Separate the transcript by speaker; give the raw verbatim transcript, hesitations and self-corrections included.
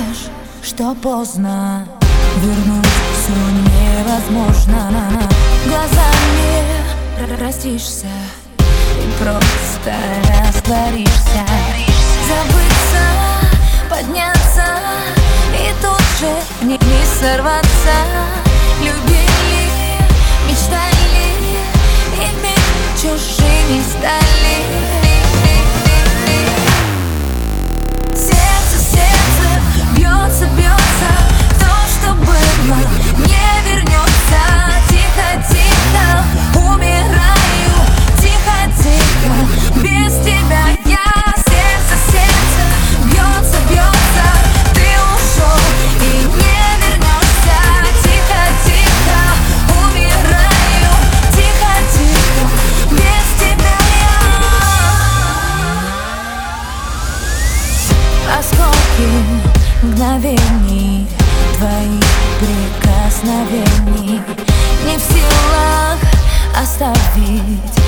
Speaker 1: знаешь, что поздно, вернуть все невозможно. Глазами простишься и просто растворишься. Забыться, подняться и тут же не, не сорваться. Любили, мечтали, ими чужими стали. Сердце, сердце бьется, бьется, то, что было, не вернется. Тихо, тихо, умираю, тихо, тихо, без тебя я. Сердце, сердце бьется, бьется, ты ушел и не вернешься. Тихо, тихо, умираю, тихо, тихо, без тебя я. Осколки мгновений твоих прикосновений не в силах оставить